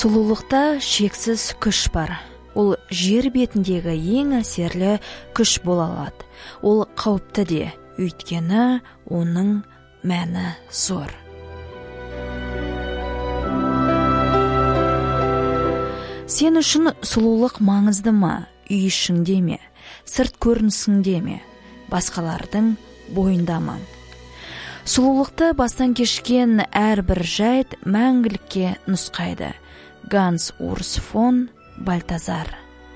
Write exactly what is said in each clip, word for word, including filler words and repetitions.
Сұлулықта шексіз күш бар. Ол жер бетіндегі ең әсерлі күш бола алады. Ол қауіпті де, өйткені оның мәні зор. Сен үшін сұлулық маңызды ма? Үй ішіңде ме? Сырт көрінісіңде ме? Басқалардың бойында ма? Сұлулықты бастан кешкен әрбір жайт мәңгілікке нұсқайды. Ганс Урс фон Бальтазар.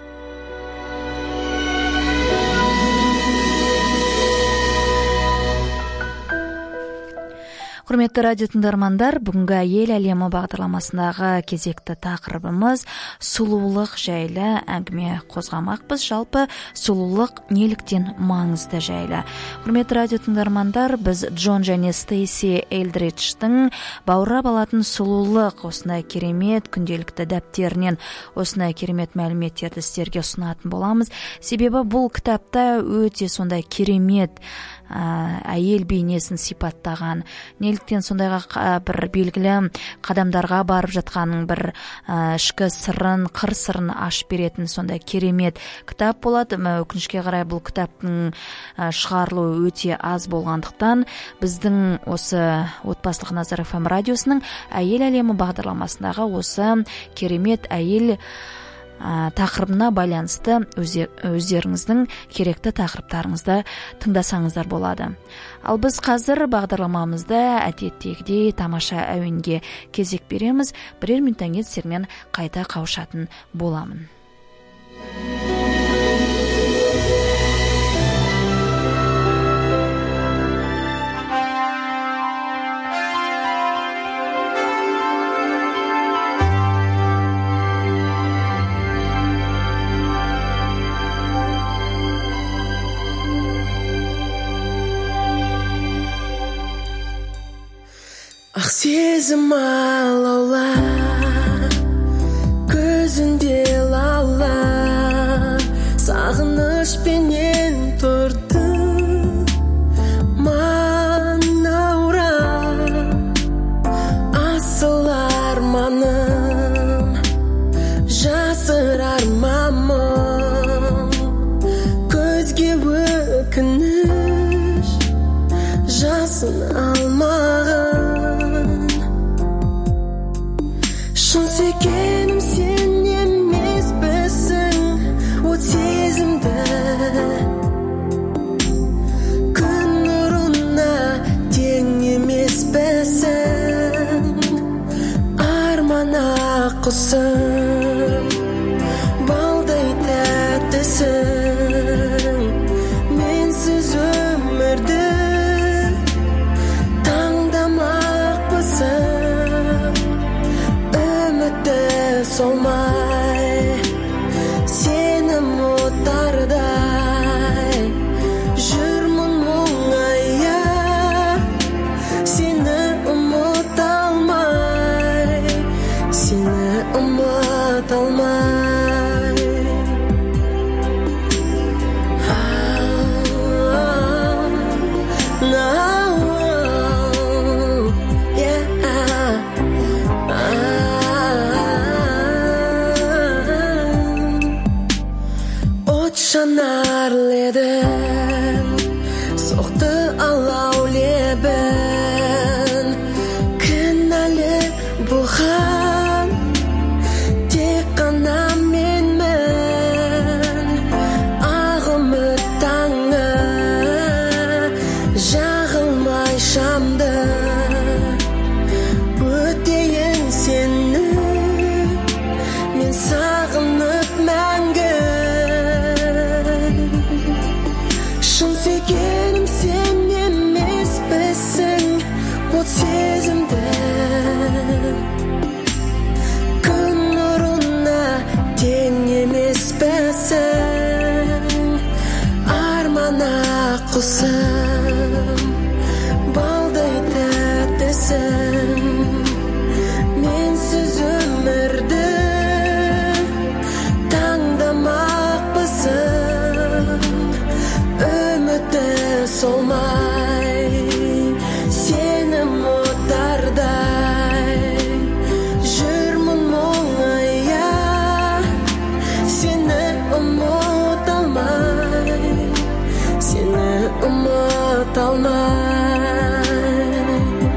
Құрметті радио тыңдармандар, бүгінгі әйел әлемі бағдарламасындағы кезекті тақырыбымыз сұлулық жайлы әңгіме қозғамақпыз. Жалпы сұлулық неліктен маңызды жайлы. Құрметті радио тыңдармандар, біз Джон және Стейси Элдридждің баурап алатын сұлулық осындай керемет күнделікті дәптерінен осындай керемет мәліметтерді сіздерге ұсынатын боламыз. Себебі бұл кітапта өте сондай керемет әйел бейнесін сипаттаған, неліктен сондайға бір белгілі қадамдарға барып жатқанын, бір ішкі сырын, қыр сырын ашып беретін сондай керемет кітап болады. Өкінішке қарай бұл кітаптың шығарылуы өте аз болғандықтан біздің осы отбасылық Назар эф эм радиосының әйел әлемі бағдарламасындағы осы керемет әйел тақырыбына байланысты өздеріңіздің керекті тақырыптарыңызды тыңдасаңыздар болады. Ал біз қазір бағдарламамызды әдеттегідей тамаша әуенге кезек береміз. Бірер минуттан кейін сіздермен қайта қауышатын боламын. Ақ сезім алаула, көзінде лаула, сағынышпенен тұрды манаура, асыл арманым, жасырар мамым, көзге өкініш, жасын алмағын. Шын сүйгенім сен емеспісің, от сезімді күн нұрына тең емеспісің, армана құсым балдай тәттісің, менсіз өмірді таңдамақпысың, солмай, сені мұттардай, жүрмін мұңая, сені ұмыт алмай, сені ұмыт алмай. Жанар лебін, соқты алау лебін, кінәлі бұған, тек қана менмін, ағымы таңы, жағылмай шамды, өтейін сені, мен сағынып мәңгі. Шын сүйгенім сен емеспісің, от сезімді күн нұрына тең емеспісің, армана құсым балдай тәттісің, менсіз өмірді таңдамақпысың, солмай, сені мұттардай, жүрмін мұңая, ұмыта алмай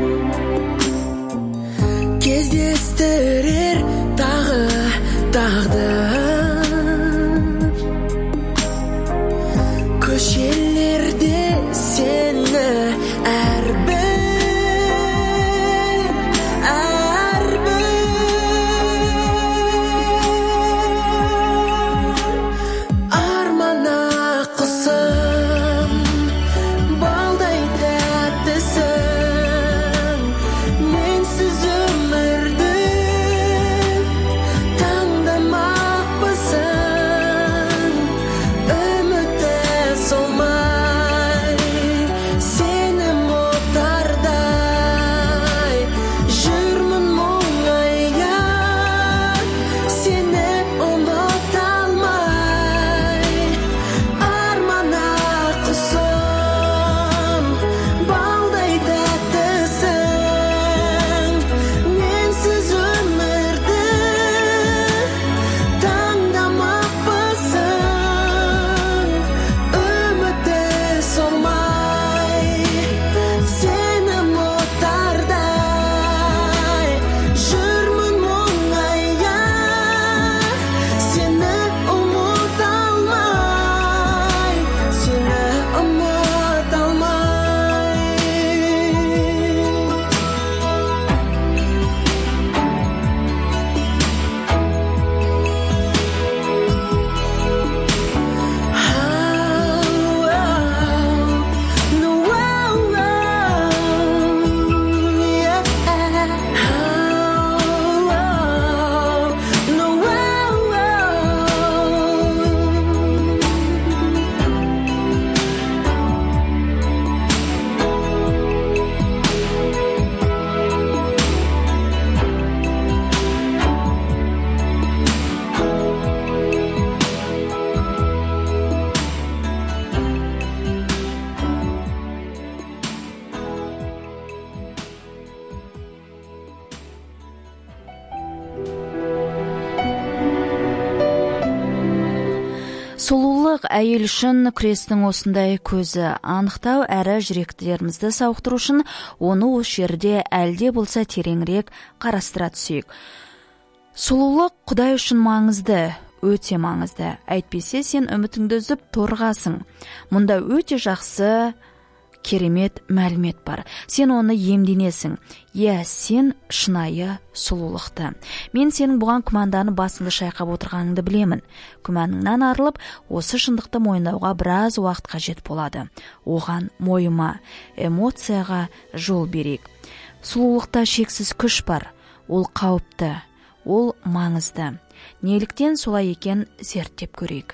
кездестірер тағы тағдыр көшелерде сені әрбір Сұлулық әйел үшін күрестің осындай көзі. Анықтау әрі жүректілерімізді сауықтыру үшін оны осы жерде әлде болса тереңірек қарастыра түсейік. Сұлулық Құдай үшін маңызды, өте маңызды. Әйтпесе сен үмітіңді үзіп торғасың. Мұнда өте жақсы керемет мәлімет бар. Сен оны емденесің. Е, сен шынайы сұлулықты. Мен сенің бұған күмәнданып басыңды шайқап отырғаныңды білемін. Күмәніңнен арылып, осы шындықты мойындауға біраз уақыт қажет болады. Оған мойыма, эмоцияға жол берейік. Сұлулықта шексіз күш бар. Ол қауіпті, ол маңызды. Неліктен солай екен зерттеп көрейік.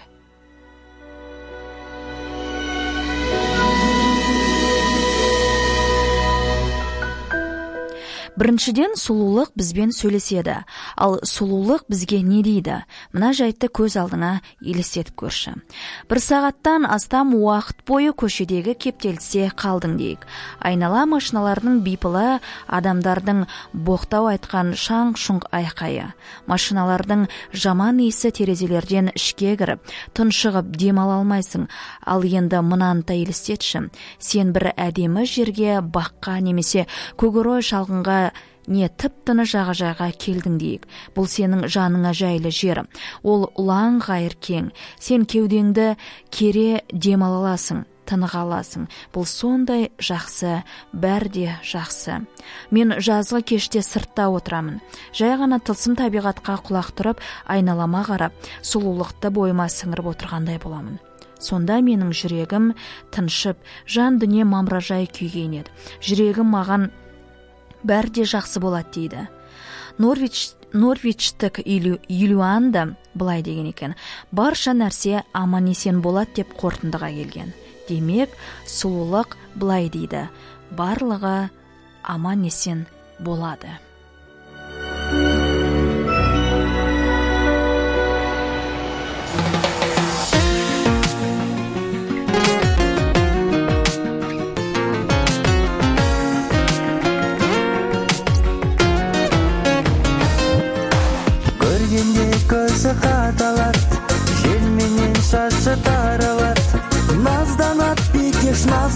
Біріншіден, сұлулық бізбен сөйлеседі. Ал сұлулық бізге не дейді? Мына жайтты көз алдыңа елестетіп көрші. Бір сағаттан астам уақыт бойы көшедегі кептелсе қалдың дейік. Айнала машиналардың бипылы, адамдардың боқтау айтқан шаң-шұң айқайы. Машиналардың жаман иісі терезелерден ішке кіріп, тұншығып демала алмайсың. Ал енді мынаны елестетші. Сен бір әдемі жерге, баққа немесе көгерой шалғынға не тып-тыны жағажайға келдің дейік. Бұл сенің жаныңа жайлы жер. Ол ұлан ғайыр кең. Сен кеудеңді кере демала аласың, тыныға аласың. Бұл сондай жақсы, бәрде жақсы. Мен жазғы кеште сыртта отырамын. Жай ғана тылсым табиғатқа құлақ тұрып, айналама қарап, сұлулықты бойыма сіңіріп отырғандай боламын. Сонда менің жүрегім тыншып, жан дүние мамыражай күйген еді. Жүрегім маған бәрде жақсы болады дейді. Норвич, Норвичтік Юлиан былай деген екен. Барша нәрсе аман-есен болады деп қорытындыға келген. Демек, сұлулық былай дейді. Барлығы аман-есен болады. Көзі қаталат, желменен шашы таралат, назданат бикеш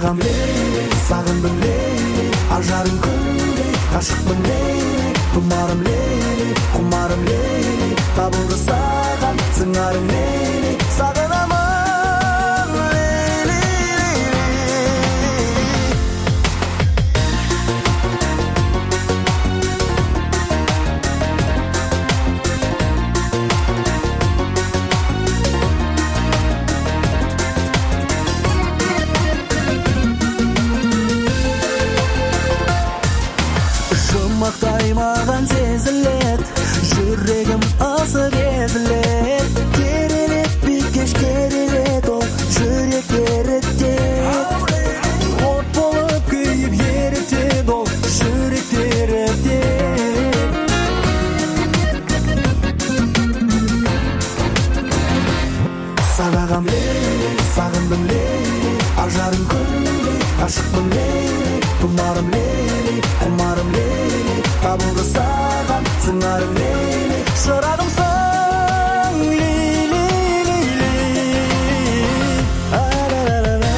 сағам лейлі, сағындым лейлі, ажарым күндей, ғашықпын лейлі, тұмарым лейлі, құмарым лейлі, табылды саған сыңарым лейлі, сағынамын лейлі, жұмақтай маған сезілет, жүрегім асып езілет, керемет бикеш керемет ол жүрек ерітет, от болып күйіп ерітет ол жүрек ерітет. Сағағам лейлі, сағындым лейлі, ажарым күндей, ғашықпын лейлі, тұмарым лейлі, құмарым лейлі, табылды саған сыңарым лейлі, шырағымсың лейлі, лейлі, а-ра-ра-ра-ра.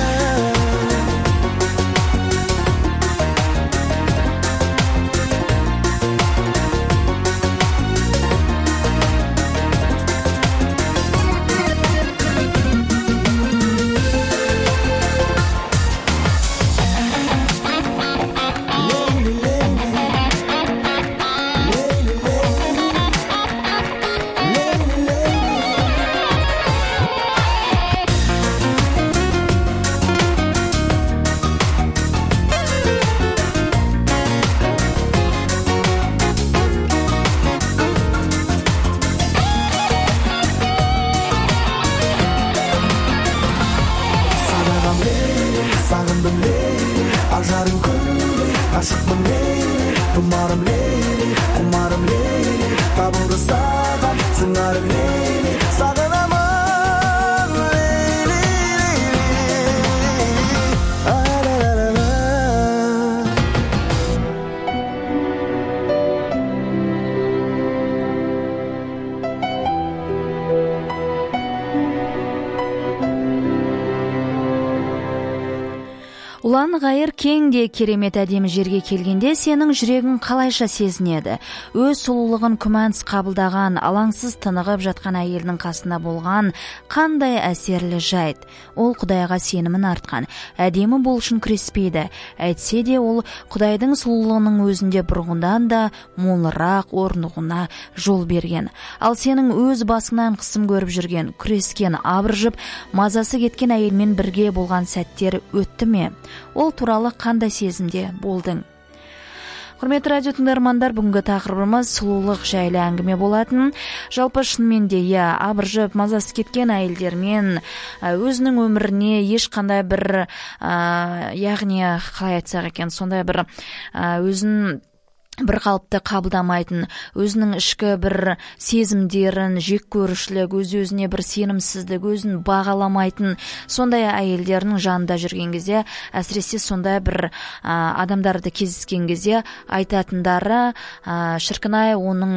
Сағындым лейлі, ажарым күндей, ғашықпын лейлі, тұмарым лейлі, құмарым лейлі, табылды саған сыңарым лейлі, сағынамын лейлі, лейлі, а-ра-ра-ра-ра. Ұлан ғайыр кең де керемет әдемі жерге келгенде сенің жүрегің қалайша сезінеді? Өз сұлулығын күмәнсіз қабылдаған, алаңсыз тынығып жатқан әйелдің қасында болған қандай әсерлі жайт. Ол Құдайға сенімін артқан, әдемі бол үшін күреспейді. Әйтсе де ол Құдайдың сұлулығының өзінде бұрынғыдан да молырақ орнығуына жол берген. Ал сенің өз басыңнан қысым көріп жүрген, күрескен, абыржып, мазасы кеткен әйелмен бірге болған сәттер өтті ме? Ол туралы қандай сезімде болдың? Құрметті радио тыңдармандар, бүгінгі тақырыбымыз сұлулық жайлы әңгіме болатын. Жалпы шынымен де иә, абыржып, мазасы кеткен әйелдермен өзінің өміріне ешқандай бір, ә, яғни қалай айтсақ екен, сондай бір ә, өзін бір қалыпты қабылдамайтын, өзінің ішкі бір сезімдерін, жек көрушілік, өз-өзіне бір сенімсіздік, өзін бағаламайтын сондай әйелдердің жанында жүрген кезде, әсіресе сондай бір ә, адамдарды кездескен кезде айтатындары, ә, шіркін-ай, оның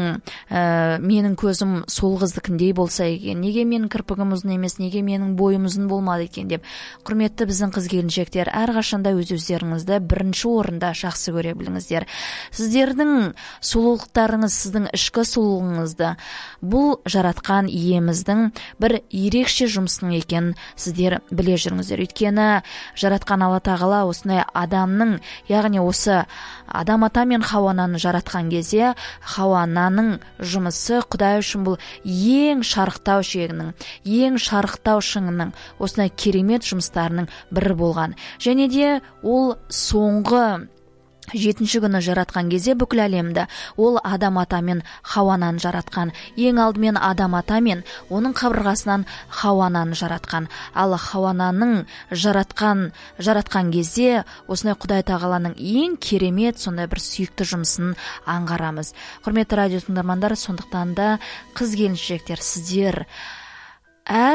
ә, менің көзім сол қыздікіндей болса екен, неге менің кірпігім ұзын емес, неге менің бойым ұзын болмады екен деп. Құрметті біздің қыз-келіншектер, әрқашанда өз-өздеріңізді бірінші орында жақсы көре біліңіздер. Сіздер Сіздердің сұлулықтарыңыз, сіздің ішкі сұлулығыңызды бұл жаратқан иеміздің бір ерекше жұмысының екенін сіздер біле жүріңіздер. Өйткені жаратқан Алла тағала осындай адамның, яғни осы адам ата мен Хауа-ананы жаратқан кезде, Хауа-ананың жұмысы Құдай үшін бұл ең шарықтау шегінің, ең шарықтау шыңының, осындай керемет жұмыстарының бірі болған. Және де ол соңғы жетінші күні жаратқан кезде бүкіл әлемді ол адам ата мен Хауа-ананы жаратқан. Ең алдымен адам ата мен оның қабырғасынан Хауа-ананы жаратқан. Ал Хауа-ананың жаратқан жаратқан кезде осындай Құдай тағаланың ең керемет сондай бір сүйікті жұмысын аңғарамыз. Құрметті радио тыңдармандар, сондықтан да қыз-келіншектер, сіздер әр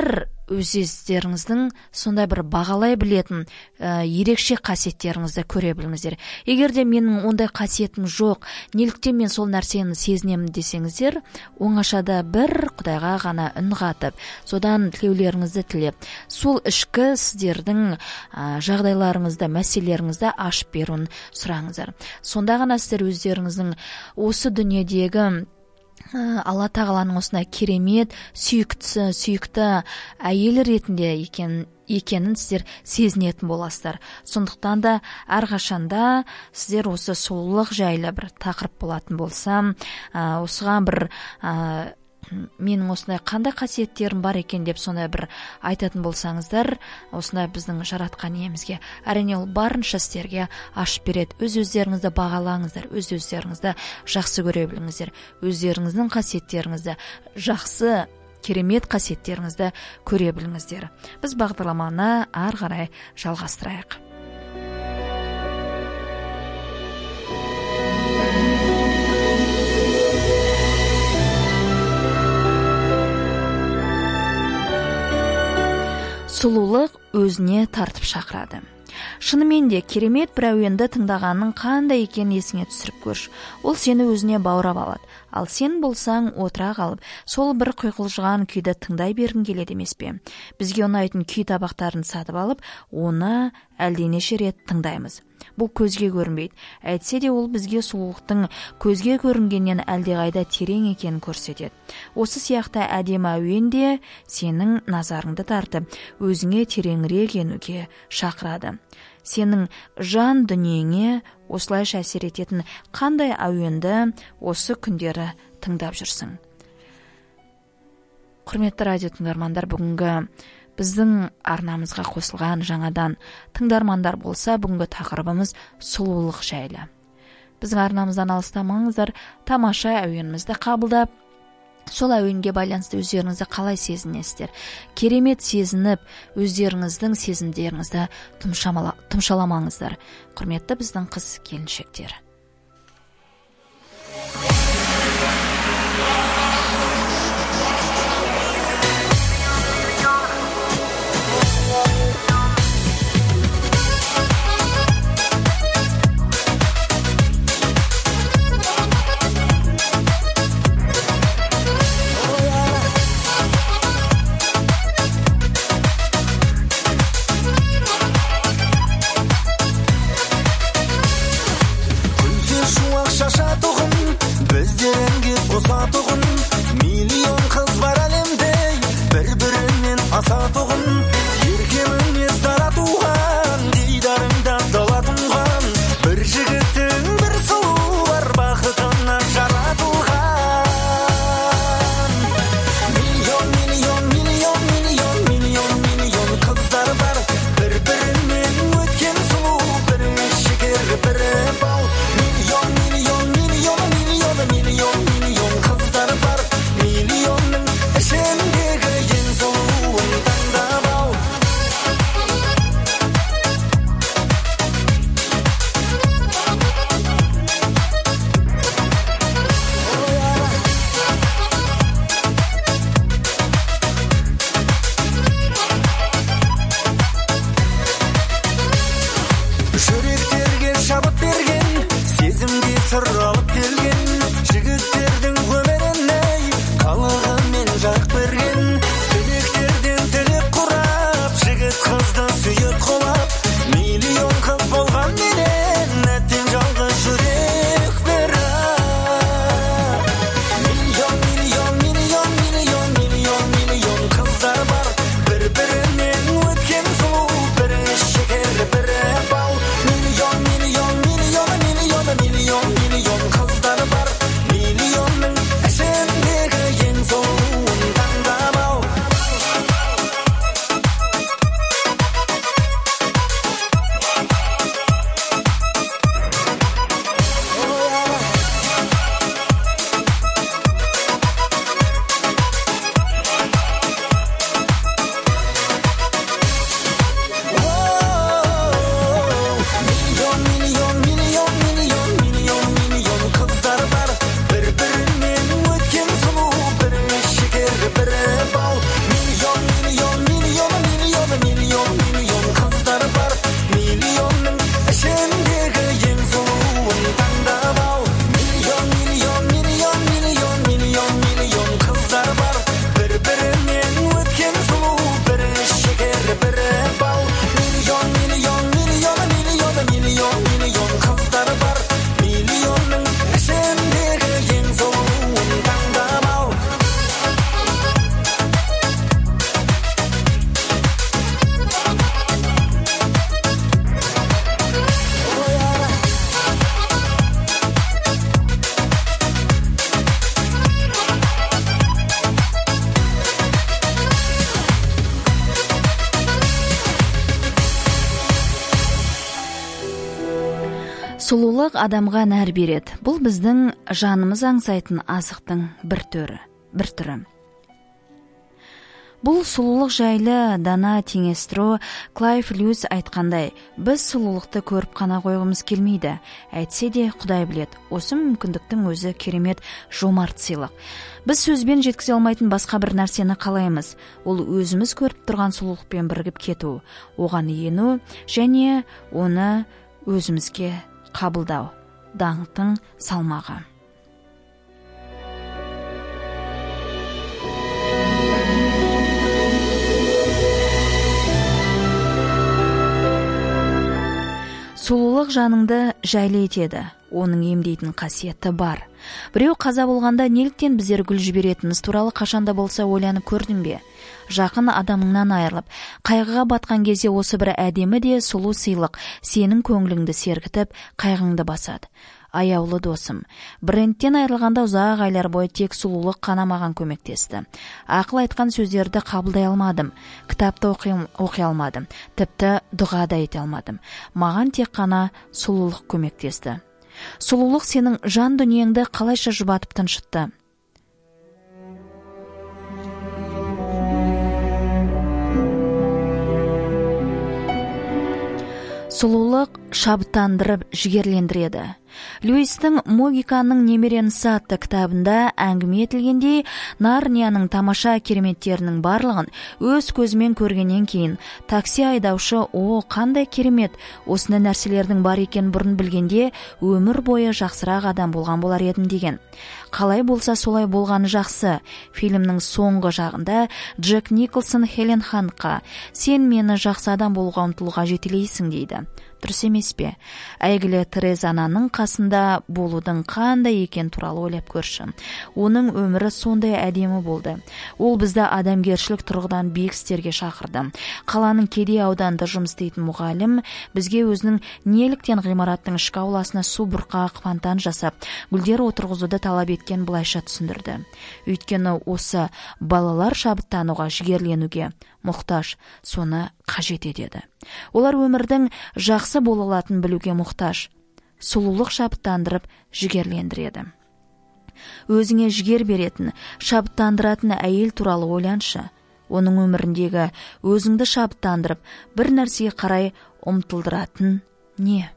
өздеріңіздің сондай бір бағалай білетін ә, ерекше қасиеттеріңізді көре біліңіздер. Егер де менің ондай қасиетім жоқ, неліктен мен сол нәрсені сезінемін десеңіздер, оңашада бір Құдайға ғана үн қатып, содан тілеулеріңізді тілеп, сол ішкі сіздердің ә, жағдайларыңызды, мәселелеріңізді ашып беруін сұраңыздар. Сонда ғана сіздер өздеріңіздің осы дүниедегі Алла тағаланың осындай керемет, сүйікті, сүйікті әйел ретінде екен, екенін сіздер сезінетін боласыздар. Сондықтан да әрқашанда сіздер осы сұлулық жайлы бір тақырып болатын болсам, осыған бір менің осындай қандай қасиеттерім бар екен деп сондай бір айтатын болсаңыздар, осындай біздің жаратқан иемізге әрине ол барынша сіздерге ашып береді. Өз-өздеріңізді бағалаңыздар, өз-өздеріңізді жақсы көре біліңіздер, өздеріңіздің қасиеттеріңізді, жақсы керемет қасиеттеріңізді көре біліңіздер. Біз бағдарламаны ары қарай жалғастырайық. Сұлулық өзіне тартып шақырады. Шынымен де керемет бір әуенді тыңдағанның қандай екенін есіңе түсіріп көрш. Ол сені өзіне баурап алады. Ал сен болсаң отыра қалып, сол бір құйқылжыған күйді тыңдай бергің келеді емес пе? Бізге ұнайтын күй табақтарын сатып алып, оны әлденеше рет тыңдаймыз. Бұл көзге көрінбейді. Әйтсе де ол бізге сұлулықтың көзге көрінгеннен әлдеқайда терең екенін көрсетеді. Осы сияқты әдемі әуен де сенің назарыңды тартып, өзіңе тереңірек енуге шақырады. Сенің жан дүниеңе осылайша әсер ететін қандай әуенді осы күндері тыңдап жүрсің? Құрметті радио тыңдармандар, бүгінгі біздің арнамызға қосылған жаңадан тыңдармандар болса, бүгінгі тақырыбымыз сұлулық жайлы. Біздің арнамыздан алыстамаңыздар, тамаша әуенімізді қабылдап, сол әуенге байланысты өздеріңізді қалай сезінесіздер? Керемет сезініп, өздеріңіздің сезімдеріңізді тұмшаламаңыздар. Құрметті біздің қыз келіншектер. Сұлулық адамға нәр береді. Бұл біздің жанымыз аңсайтын азықтың бір түрі, бір түрі. Бұл сұлулық жайлы Дана Теңестро Клайв Льюис айтқандай, біз сұлулықты көріп қана қойғымыз келмейді. Әйтсе де Құдай біледі, осы мүмкіндіктің өзі керемет жомарт сыйлық. Біз сөзбен жеткізе алмайтын басқа бір нәрсені қалаймыз. Ол өзіміз көріп тұрған сұлулықпен бірігіп кету, оған ену және оны өзімізге қабылдау. Даңқтың салмағы. Сұлулық жаныңды жайлы етеді. Оның емдейтін қасиеті бар. Біреу қаза болғанда неліктен біздер гүл жіберетініміз туралы қашанда болса ойланып көрдің бе? Жақын адамыңнан айырылып, қайғыға батқан кезде осы бір әдемі де сұлу сыйлық сенің көңіліңді сергітіп, қайғыңды басады. Аяулы досым, брендтен айырылғанда ұзақ айлар бойы тек сұлулық қана маған көмектесті. Ақыл айтқан сөздерді қабылдай алмадым, кітапты оқи, оқи алмадым, тіпті дұға да ете алмадым. Маған тек қана сұлулық көмектесті. Сұлулық сенің жан дүниеңді қалайша жұбатып тыншытты. Сұлулық шабыттандырып жігерлендіреді. Льюистің Могиканның немеренісі атты кітабында әңгіме етілгендей, Нарнияның тамаша кереметтерінің барлығын өз көзімен көргеннен кейін такси айдаушы «О, қандай керемет! Осындай нәрселердің бар екен бұрын білгенде, өмір бойы жақсырақ адам болған болар едім» деген. Қалай болса солай болғаны жақсы. Фильмнің соңғы жағында Джек Николсон Хелен Хантқа «Сен мені жақсы адам болуға ұмтылуға жетелейсің» дейді. Дұрыс емес пе? Әйгілі Тереза ананың қасында болудың қандай екен туралы ойлап көрші. Оның өмірі сондай әдемі болды. Ол бізді адамгершілік тұрғыдан биік істерге шақырды. Қаланың кедей ауданында жұмыс істейтін мұғалім бізге өзінің неліктен ғимараттың ішкі ауласына су бұрқақ фонтан жасап, гүлдер отырғызуды талап еткен былайша түсіндірді. Өйткені осы балалар шабыттануға, жігерленуге мұқтаж, соны қажет етеді. Олар өмірдің жақсы бола алатынын білуге мұқтаж. Сұлулық шабыттандырып жігерлендіреді. Өзіңе жігер беретін, шабыттандыратын әйел туралы ойланшы. Оның өміріндегі өзіңді шабыттандырып, бір нәрсеге қарай ұмтылдыратын не?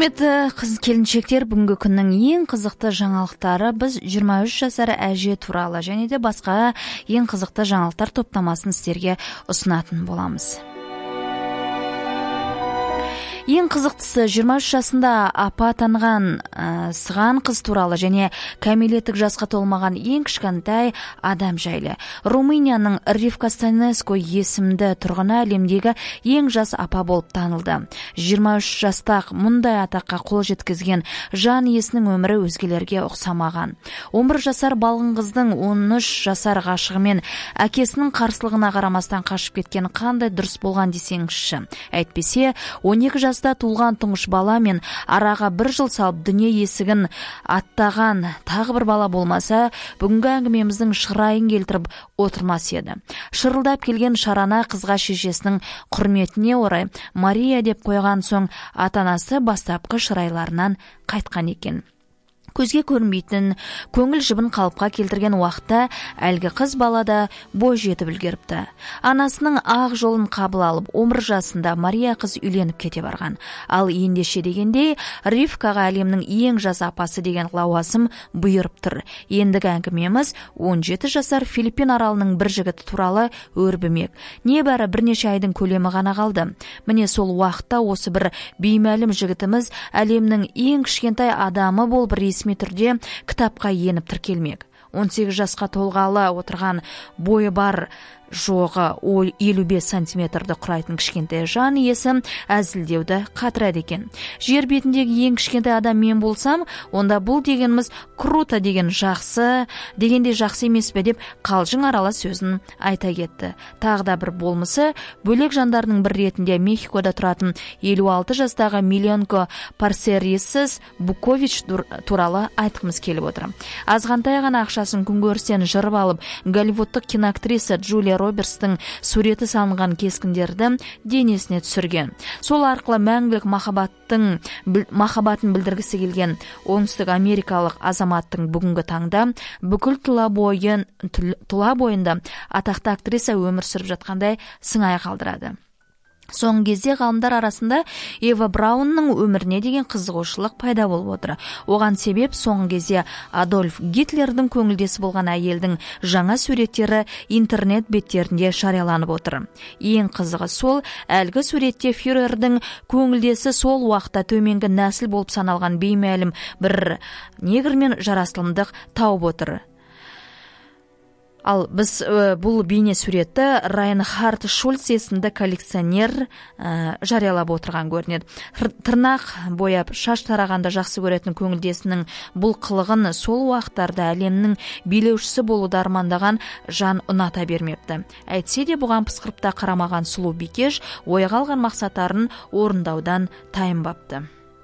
Құрметті қыз келіншектер, бүгінгі күннің ең қызықты жаңалықтары біз жиырма үш жасар әже туралы және де басқа ең қызықты жаңалықтар топтамасын сіздерге ұсынатын боламыз. Ең қызықтысы жиырма үш жасында апа атанған ә, сыған қыз туралы және кәмелеттік жасқа толмаған ең кішкентай адам жайлы. Румынияның Ривка Станеско есімді тұрғыны әлемдегі ең жас апа болып танылды. жиырма үш жастақ мұндай атаққа қол жеткізген жан иесінің өмірі өзгелерге ұқсамаған. он бір жасар балғын қыздың он үш жасар ғашығымен әкесінің қарсылығына қарамастан қашып кеткен қандай дұрыс болған десеңізші. Әйтпесе он екі жас туылған тұңғыш бала мен араға бір жыл салып дүние есігін аттаған тағы бір бала болмаса, бүгінгі әңгімеміздің шырайын келтіріп отырмас еді. Шырылдап келген шарана қызға шешесінің құрметіне орай Мария деп қойған соң ата-анасы бастапқы шырайларынан қайтқан екен. Көзге көрінбейтін, көңіл жібін қалыпқа келтірген уақытта әлгі қыз балада бой жетіп үлгеріпті. Анасының ақ жолын қабыл алып, он бір жасында Мария қыз үйленіп кете барған. Ал ендеше дегендей, Ривкаға әлемнің ең жас апасы деген лауазым бұйырып тұр. Ендігі әңгімеміз он жеті жасар Филиппин аралының бір жігіті туралы өрбімек. Небәрі бірнеше айдың көлемі ғана қалды. Міне сол уақытта осы бір беймәлім жігітіміз әлемнің ең кішкентай адамы болып ресми түрде кітапқа еніп тіркелмек. он сегіз жасқа толғалы отырған бойы бар жоғы елу бес сантиметрді құрайтын кішкентай жан иесі әзілдеуді қатырады екен. Жер бетіндегі ең кішкентай адам мен болсам, онда бұл дегеніміз круто деген жақсы, дегенде жақсы емес пе деп қалжың арала сөзін айта кетті. Тағы да бір болмысы, бөлек жандардың бір ретінде Мехикода тұратын елу алты жастағы Миленко Парсерисис Букович туралы айтқымыз келіп отыр. Азғантай ғана ақшасын күнкөрістен жырып алып, голливудтық киноактриса Джулия Робертстың суреті салынған кескіндерді денесіне түсірген. Сол арқылы мәңгілік махаббаттың махаббатын білдіргісі келген оңтүстік америкалық азаматтың бүгінгі таңда бүкіл тұла бойын тұла бойында атақты актриса өмір сүріп жатқандай сыңай қалдырады. Соңғы кезде ғалымдар арасында Ева Браунның өміріне деген қызығушылық пайда болып отыр. Оған себеп соңғы кезде Адольф Гитлердің көңілдесі болған әйелдің жаңа суреттері интернет беттерінде жарияланып отыр. Ең қызығы сол, әлгі суретте фюрердің көңілдесі сол уақытта төменгі нәсіл болып саналған беймәлім бір негрмен жарасымдық тауып отыр. Ал біз ә, бұл бейне суретті Райнхард Шульц есімді коллекционер ә, жариялап отырған көрінеді. Тырнақ бояп шаш тарағанда жақсы көретін көңілдесінің бұл қылығын сол уақыттарда әлемнің билеушісі болуды армандаған жан ұната бермепті. Әйтсе де бұған пысқырыпта қарамаған сұлу бикеш ойға алған мақсаттарын орындаудан тайынбапты.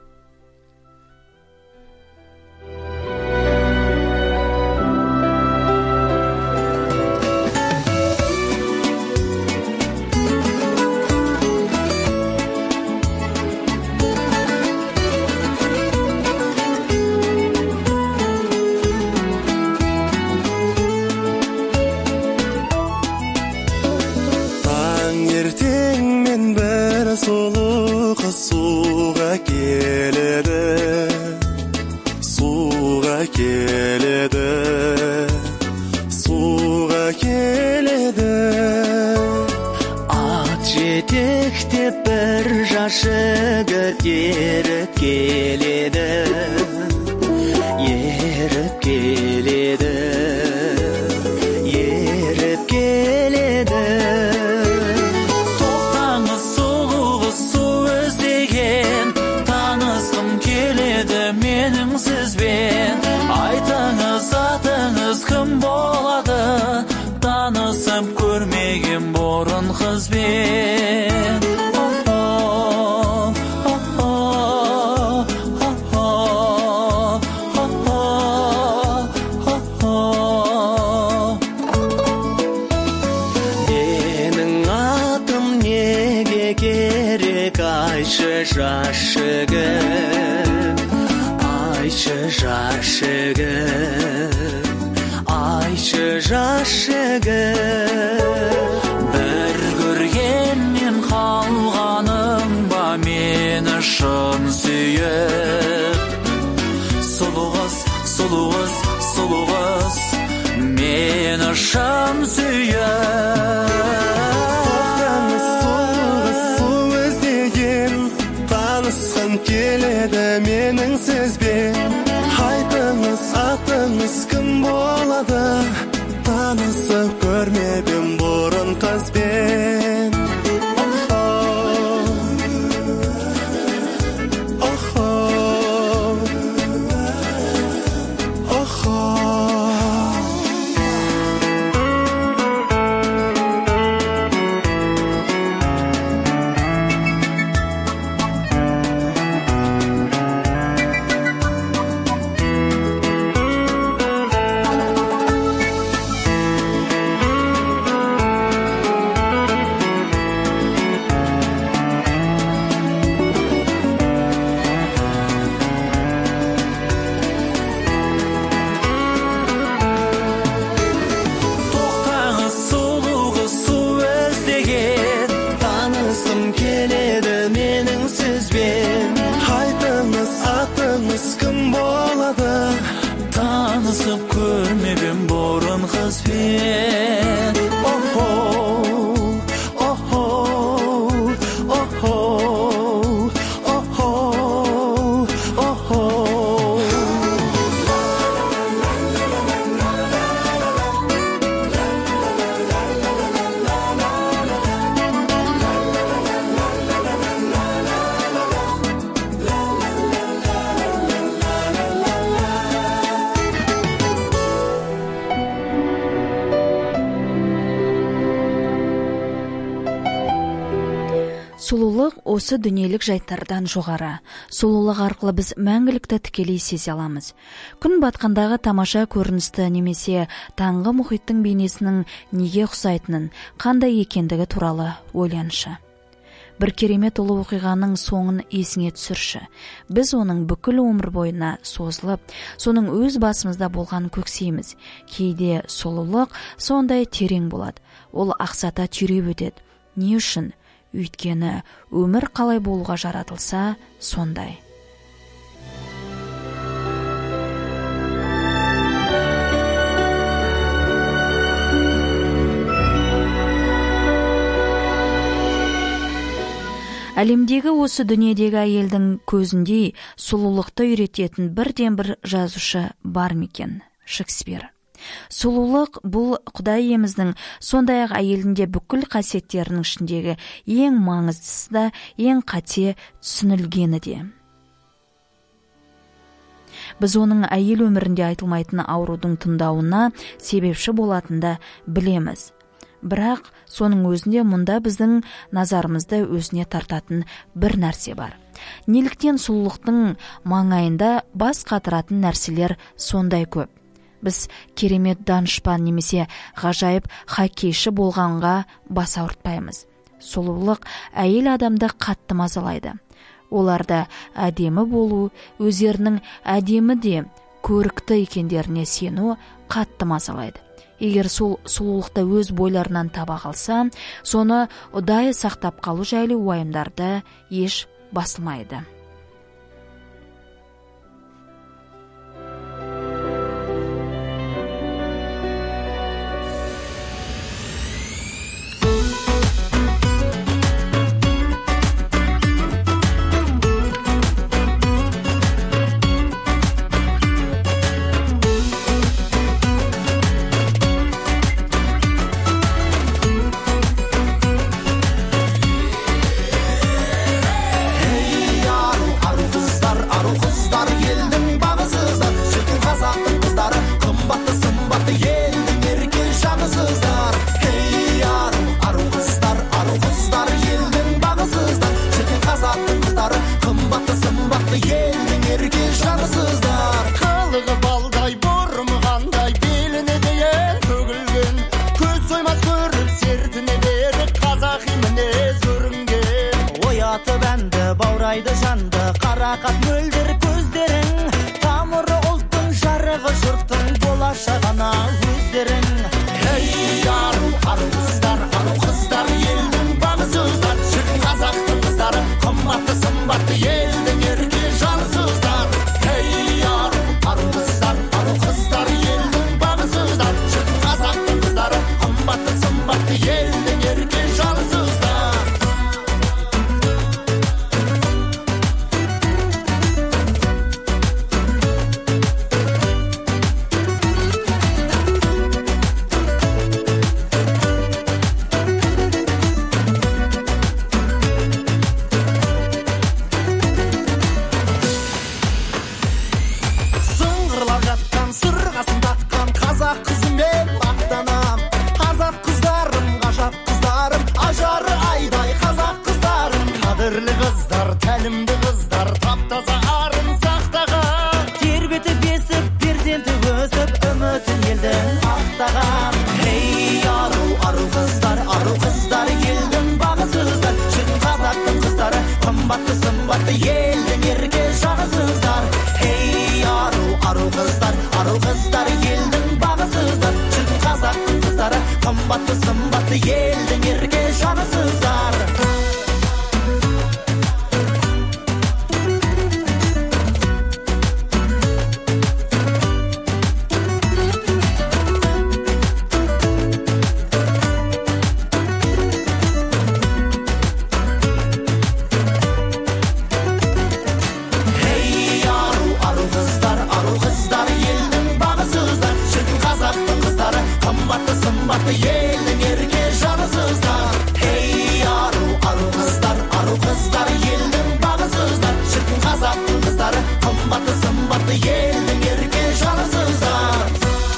Сұлу қыз суға келеді, суға келеді, суға келеді. Ат жетектеп бір жас жігіт еріп келеді, еріп келеді, еріп келеді. Менің сізбен айтыңыз атыңыз кім болады, танысып көрмеген бұрын қызбен. Менің атым неге керек, айтшы жас жігіт, айтшы жас жігіт, айтшы жас жігіт. Бір көргеннен қалғаның ба мен мені шын сүйіп, сұлу қыз, сұлу қыз, сұлу қыз, мені шын сүйіп. Келеді менің сөзбен, айтыңыз, атыңыз кім болады, танысып көрмедім бұрын қызбен. Сұлулық осы дүниелік жайттардан жоғары. Сұлулық арқылы біз мәңгілікті тікелей сезе аламыз. Күн батқандағы тамаша көріністі немесе таңғы мұхиттың бейнесінің неге ұқсайтынын, қандай екендігі туралы ойланшы. Бір керемет ұлы оқиғаның соңын есіңе түсірші. Біз оның бүкіл өмір бойына созылып, соның өз басымызда болған көксейміз. Кейде сұлулық сондай терең болады. Ол ақсата түйреп өтеді. Не үшін? Өйткені өмір қалай болуға жаратылса, сондай. Әлемдегі осы дүниедегі әйелдің көзіндей сұлулықты үйрететін бірден бір жазушы бар мекен? Шекспир. Сұлулық бұл Құдай иеміздің сондай-ақ әйелінде бүкіл қасиеттерінің ішіндегі ең маңыздысы да, ең қате түсінілгені де. Біз оның әйел өмірінде айтылмайтын аурудың тұндауына себепші болатында білеміз. Бірақ соның өзінде мұнда біздің назарымызды өзіне тартатын бір нәрсе бар. Неліктен сұлулықтың маңайында бас қатыратын нәрселер сондай көп? Біз керемет данышпан немесе ғажайып хоккейші болғанға бас ауыртпаймыз. Сұлулық әйел адамды қатты мазалайды. Оларда әдемі болу, өздерінің әдемі де көрікті екендеріне сену қатты мазалайды. Егер сол сұлулықты өз бойларынан таба қалса, соны ұдайы сақтап қалу жайлы уайымдарды еш басылмайды. Қарақат мөлдір көздерің, тамыры ұлттың жарығы жұрттың болашағына өздерің. Ей ару, ару қыздар, ару қыздар, елдің бағызыздар, шіркін қазақтың қыздары, қымбатты сымбатты мақтаған. Ей ару, ару қыздар, ару қыздар, елдің бағысыздар. Шын қазақтың қыздары, қымбатты сымбатты, елдің ерке жағысыздар. Ей ару, ару қыздар, ару қыздар, елдің бағысыздар. Шын қазақтың қыздары, қымбатты сымбатты, елдің ерке жағысыздар. Елдің ерке жанысыздар. Ей ару, ару қыздар, ару қыздар, елдің бағысыздар. Шіркін қазақтың қыздары, қымбатты сымбатты, елдің ерке жанысыздар.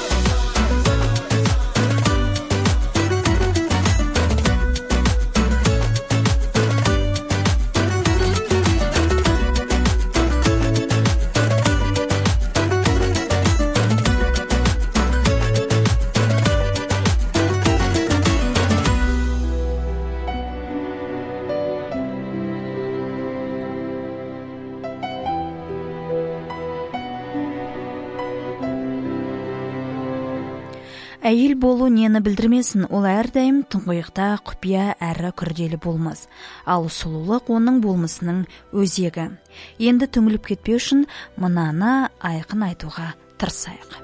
Әйел болу нені білдірмесін, ол әрдайым тұңғиықта құпия әрі күрделі болмас. Ал сұлулық оның болмысының өзегі. Енді түңіліп кетпеу үшін мынаны айқын айтуға тырысайық.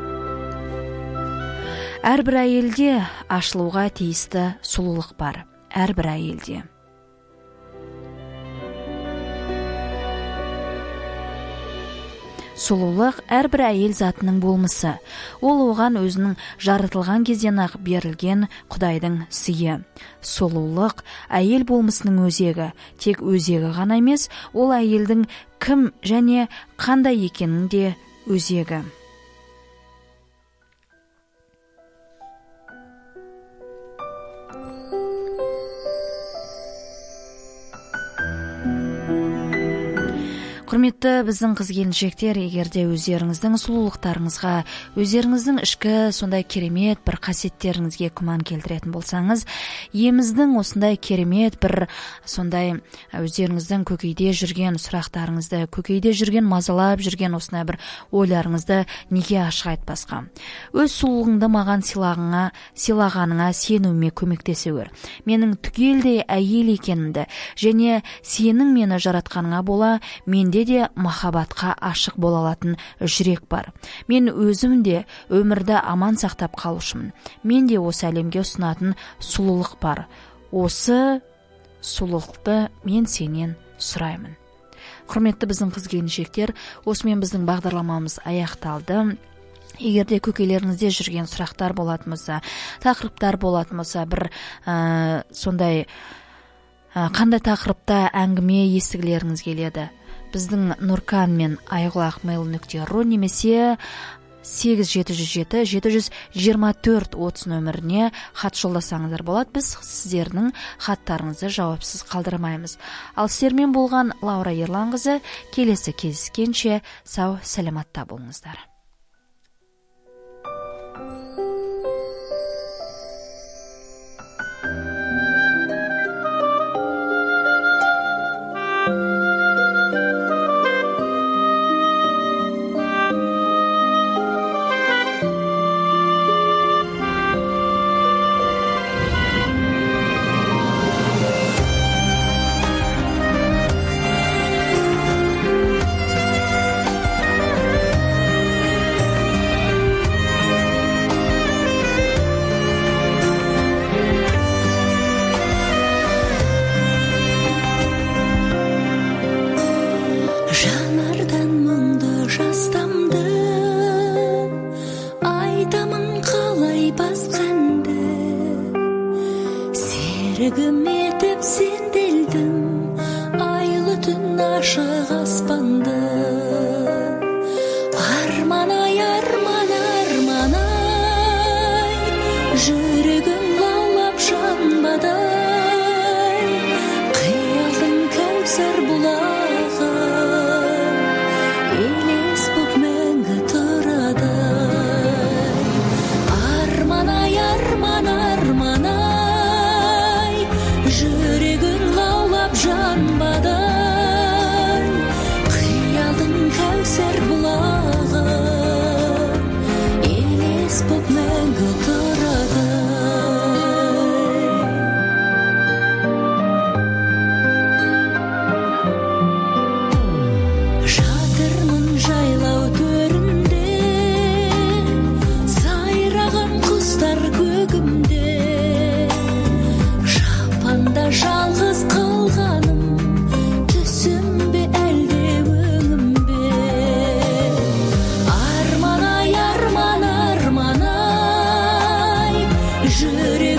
Әрбір әйелде ашылуға тиісті сұлулық бар. Әрбір әйелде. Сұлулық әрбір әйел затының болмысы. Ол оған өзінің жаратылған кезден-ақ берілген Құдайдың сыйы. Сұлулық әйел болмысының өзегі. Тек өзегі ғана емес, ол әйелдің кім және қандай екенің де өзегі. Құрметті біздің қыз-келіншектер, егерде өздеріңіздің сұлулықтарыңызға, өздеріңіздің ішкі сондай керемет бір қасиеттеріңізге күмән келтіретін болсаңыз, еміздің осындай керемет бір сондай өздеріңіздің көкейде жүрген сұрақтарыңызды, көкейде жүрген мазалап жүрген осындай бір ойларыңызды неге ашық айтпасқа? Өз сұлулығыңды маған сыйлағыңа, сыйлағаныңа сенуіме көмектесе көр. Менің түгелдей әйел екенімді және сенің мені жаратқаныңа бола, менде де махаббатқа ашық бола алатын жүрек бар. Мен өзім де өмірді аман сақтап қалушымын. Мен де осы әлемге ұсынатын сұлулық бар. Осы сұлулықты мен сенен сұраймын. Құрметті біздің қыз-келіншектер, осымен біздің бағдарламамыз аяқталды. Егерде көкейлеріңізде жүрген сұрақтар болатын болса, тақырыптар болатын болса, бір ә, сондай ә, қандай тақырыпта әңгіме естігілеріңіз келеді? Біздің Нұркан мен айғұлақ мейл нүкте ру немесе сегіз жеті жүз жеті жеті жүз жиырма төрт отыз нөміріне хат жолдасаңыздар болады. Біз сіздердің хаттарыңызды жауапсыз қалдырмаймыз. Ал сіздермен болған Лаура Ерланқызы, келесі кездескенше сау сәлематта болыңыздар. Серігім етіп сенделдім, айлы түн ашық аспанды. Арман-ай, арман-ай, арман-ай, жүрегім лаулап жанбадай. Қиялдың кәусар бұлағы, елес боп мәңгі тұрадай. жүрек